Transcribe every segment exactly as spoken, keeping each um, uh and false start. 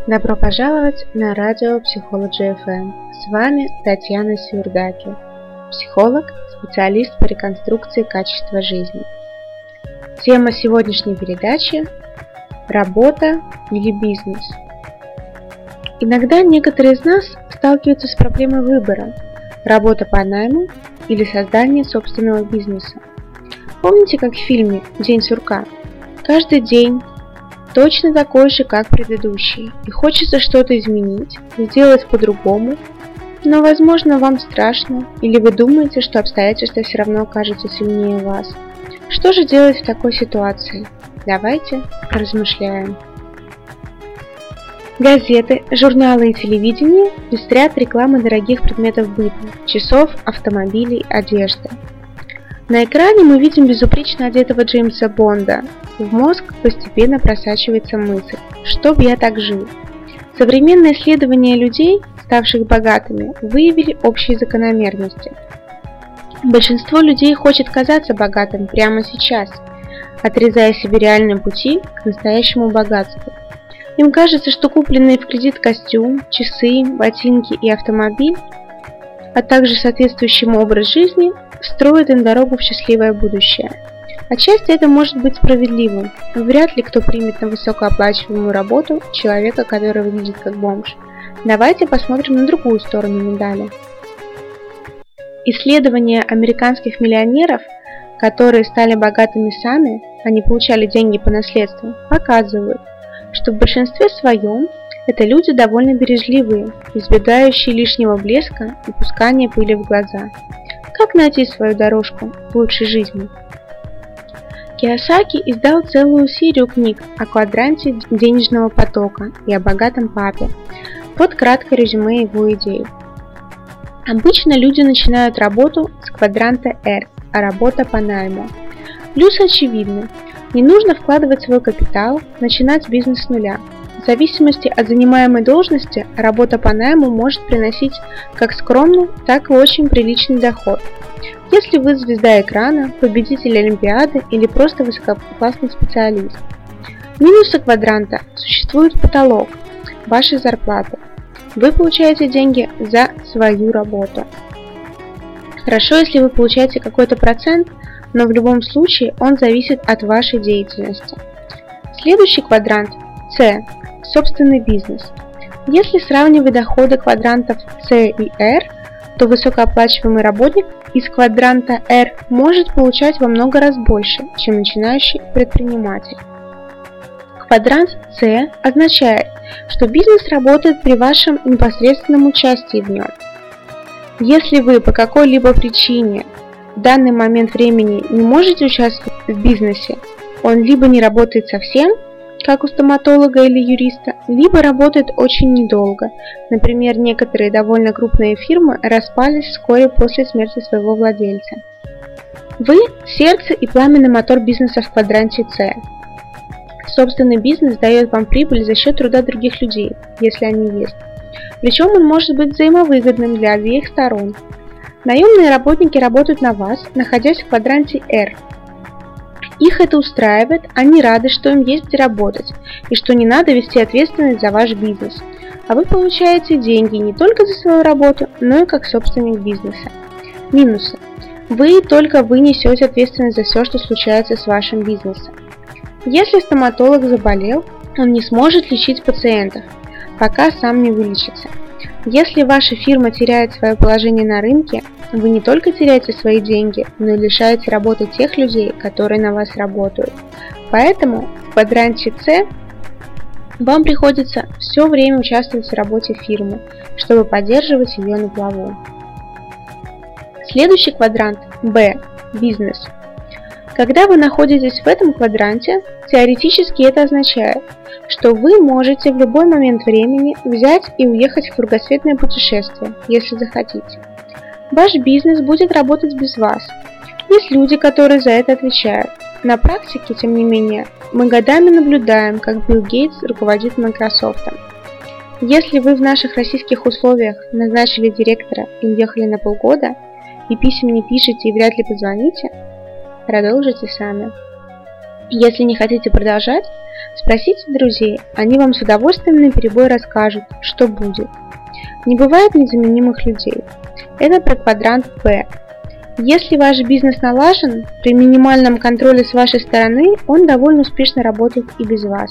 Добро пожаловать на радио Psychology эф эм. С вами Татьяна Сюрдаки, психолог, специалист по реконструкции качества жизни. Тема сегодняшней передачи – работа или бизнес. Иногда некоторые из нас сталкиваются с проблемой выбора – работа по найму или создание собственного бизнеса. Помните, как в фильме «День сурка»? Каждый день точно такой же, как предыдущий, и хочется что-то изменить, сделать по-другому, но, возможно, вам страшно, или вы думаете, что обстоятельства все равно окажутся сильнее вас. Что же делать в такой ситуации? Давайте размышляем. Газеты, журналы и телевидение пестрят рекламой дорогих предметов быта, часов, автомобилей, одежды. На экране мы видим безупречно одетого Джеймса Бонда. В мозг постепенно просачивается мысль: что б я так жил? Современные исследования людей, ставших богатыми, выявили общие закономерности. Большинство людей хочет казаться богатым прямо сейчас, отрезая себе реальные пути к настоящему богатству. Им кажется, что купленные в кредит костюм, часы, ботинки и автомобиль, а также соответствующий образ жизни, строит им дорогу в счастливое будущее. Отчасти это может быть справедливым. Вряд ли кто примет на высокооплачиваемую работу человека, который выглядит как бомж. Давайте посмотрим на другую сторону медали. Исследования американских миллионеров, которые стали богатыми сами, а не получали деньги по наследству, показывают, что в большинстве своем это люди довольно бережливые, избегающие лишнего блеска и пускания пыли в глаза. Как найти свою дорожку к лучшей жизни? Кийосаки издал целую серию книг о квадранте денежного потока и о богатом папе. Вот краткое резюме его идей. Обычно люди начинают работу с квадранта R, а работа по найму. Плюсы очевидны. Не нужно вкладывать свой капитал, начинать бизнес с нуля. В зависимости от занимаемой должности, работа по найму может приносить как скромный, так и очень приличный доход. Если вы звезда экрана, победитель Олимпиады или просто высококлассный специалист. Минусы квадранта: существует потолок вашей зарплаты. Вы получаете деньги за свою работу. Хорошо, если вы получаете какой-то процент, но в любом случае он зависит от вашей деятельности. Следующий квадрант C – собственный бизнес. Если сравнивать доходы квадрантов C и R, то высокооплачиваемый работник из квадранта R может получать во много раз больше, чем начинающий предприниматель. Квадрант C означает, что бизнес работает при вашем непосредственном участии в нем. Если вы по какой-либо причине в данный момент времени не можете участвовать в бизнесе, он либо не работает совсем, как у стоматолога или юриста, либо работает очень недолго. Например, некоторые довольно крупные фирмы распались вскоре после смерти своего владельца. Вы – сердце и пламенный мотор бизнеса в квадранте C. Собственный бизнес дает вам прибыль за счет труда других людей, если они есть. Причем он может быть взаимовыгодным для обеих сторон. Наемные работники работают на вас, находясь в квадранте R. Их это устраивает, они рады, что им есть где работать, и что не надо вести ответственность за ваш бизнес. А вы получаете деньги не только за свою работу, но и как собственник бизнеса. Минусы. Вы только вы несете ответственность за все, что случается с вашим бизнесом. Если стоматолог заболел, он не сможет лечить пациентов, пока сам не вылечится. Если ваша фирма теряет свое положение на рынке, вы не только теряете свои деньги, но и лишаете работы тех людей, которые на вас работают. Поэтому в квадранте C вам приходится все время участвовать в работе фирмы, чтобы поддерживать ее на плаву. Следующий квадрант B – бизнес. Когда вы находитесь в этом квадранте, теоретически это означает, что вы можете в любой момент времени взять и уехать в кругосветное путешествие, если захотите. Ваш бизнес будет работать без вас. Есть люди, которые за это отвечают. На практике, тем не менее, мы годами наблюдаем, как Билл Гейтс руководит Microsoft. Если вы в наших российских условиях назначили директора и уехали на полгода, и писем не пишете и вряд ли позвоните, продолжите сами. Если не хотите продолжать, Спросите друзей, они вам с удовольствием наперебой расскажут, что будет. Не бывает незаменимых людей. Это про квадрант P. Если ваш бизнес налажен, при минимальном контроле с вашей стороны он довольно успешно работает и без вас.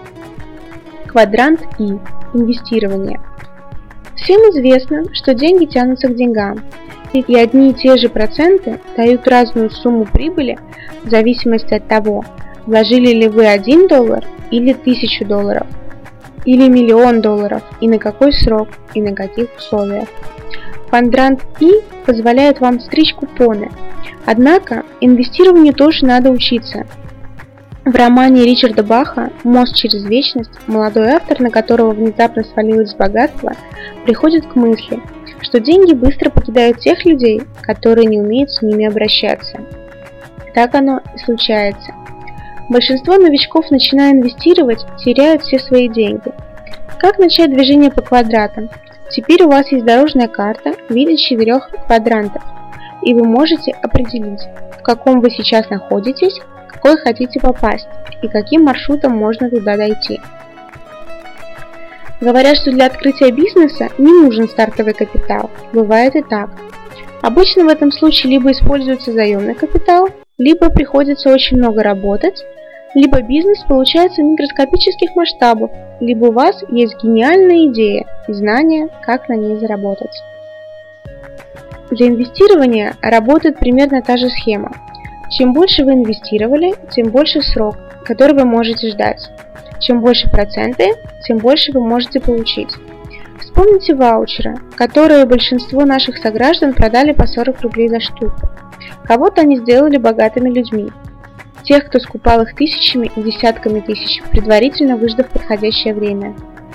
Квадрант I. Инвестирование. Всем известно, что деньги тянутся к деньгам, и одни и те же проценты дают разную сумму прибыли в зависимости от того, вложили ли вы один доллар или тысячу долларов, или миллион долларов, и на какой срок, и на каких условиях. Квадрант I позволяет вам стричь купоны, однако инвестированию тоже надо учиться. В романе Ричарда Баха «Мост через вечность» молодой автор, на которого внезапно свалилось богатство, приходит к мысли, что деньги быстро покидают тех людей, которые не умеют с ними обращаться. Так оно и случается. Большинство новичков, начиная инвестировать, теряют все свои деньги. Как начать движение по квадратам? Теперь у вас есть дорожная карта в виде четырех квадрантов, и вы можете определить, в каком вы сейчас находитесь, в какой хотите попасть и каким маршрутом можно туда дойти. Говорят, что для открытия бизнеса не нужен стартовый капитал. Бывает и так. Обычно в этом случае либо используется заемный капитал, либо приходится очень много работать, либо бизнес получается микроскопических масштабов, либо у вас есть гениальная идея и знания, как на ней заработать. Для инвестирования работает примерно та же схема. Чем больше вы инвестировали, тем больше срок, который вы можете ждать. Чем больше проценты, тем больше вы можете получить. Вспомните ваучеры, которые большинство наших сограждан продали по сорок рублей за штуку. Кого-то они сделали богатыми людьми. Тех, кто скупал их тысячами и десятками тысяч, предварительно выждав подходящее время.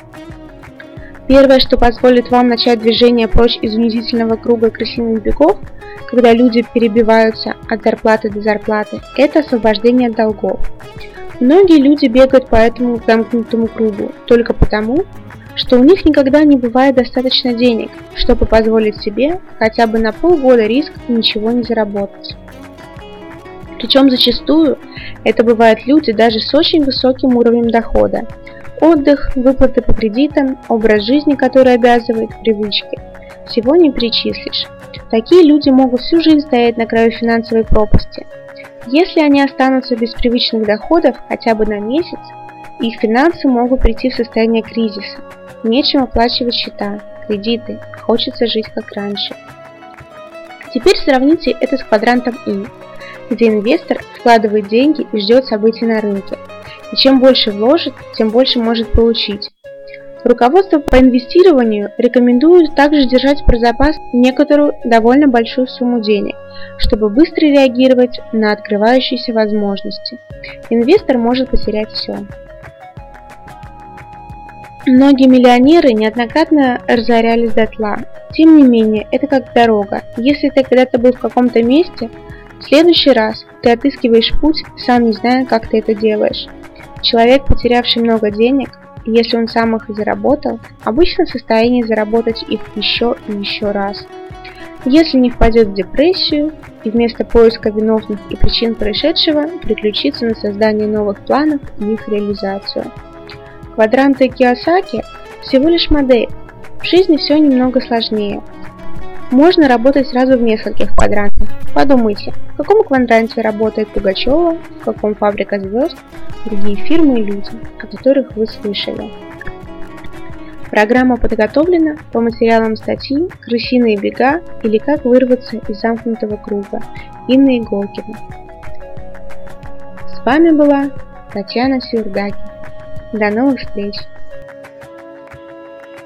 Первое, что позволит вам начать движение прочь из унизительного круга крысиных бегов, когда люди перебиваются от зарплаты до зарплаты, это освобождение от долгов. Многие люди бегают по этому замкнутому кругу только потому, что у них никогда не бывает достаточно денег, чтобы позволить себе хотя бы на полгода риск и ничего не заработать. Причем зачастую это бывают люди даже с очень высоким уровнем дохода. Отдых, выплаты по кредитам, образ жизни, который обязывает привычки. Всего не перечислишь. Такие люди могут всю жизнь стоять на краю финансовой пропасти. Если они останутся без привычных доходов хотя бы на месяц, их финансы могут прийти в состояние кризиса. Нечем оплачивать счета, кредиты, хочется жить как раньше. Теперь сравните это с квадрантом I, где инвестор вкладывает деньги и ждет событий на рынке. И чем больше вложит, тем больше может получить. Руководство по инвестированию рекомендует также держать про запас некоторую довольно большую сумму денег, чтобы быстро реагировать на открывающиеся возможности. Инвестор может потерять все. Многие миллионеры неоднократно разорялись дотла. Тем не менее, это как дорога. Если ты когда-то был в каком-то месте, в следующий раз ты отыскиваешь путь, сам не зная, как ты это делаешь. Человек, потерявший много денег, если он сам их и заработал, обычно в состоянии заработать их еще и еще раз. Если не впадет в депрессию и вместо поиска виновных и причин происшедшего переключится на создание новых планов и их реализацию. Квадранты Кийосаки всего лишь модель. В жизни все немного сложнее. Можно работать сразу в нескольких квадрантах. Подумайте, в каком квадранте работает Пугачева, в каком Фабрика звезд, другие фирмы и люди, о которых вы слышали. Программа подготовлена по материалам статьи «Крысиные бега» или «Как вырваться из замкнутого круга» Инны Иголкиной. С вами была Татьяна Сюрдаки. До новых встреч!